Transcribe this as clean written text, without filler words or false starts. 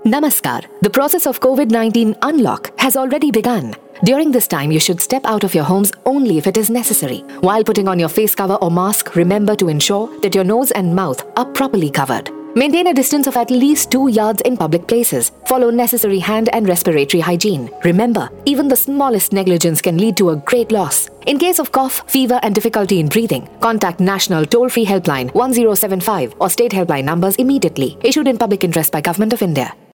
Namaskar. The process of COVID-19 unlock has already begun. During this time, you should step out of your homes only if it is necessary. While putting on your face cover or mask, remember to ensure that your nose and mouth are properly covered. Maintain a distance of at least 2 yards in public places. Follow necessary hand and respiratory hygiene. Remember, even the smallest negligence can lead to a great loss. In case of cough, fever, and difficulty in breathing, contact National Toll-Free Helpline 1075 or state helpline numbers immediately. Issued in public interest by Government of India.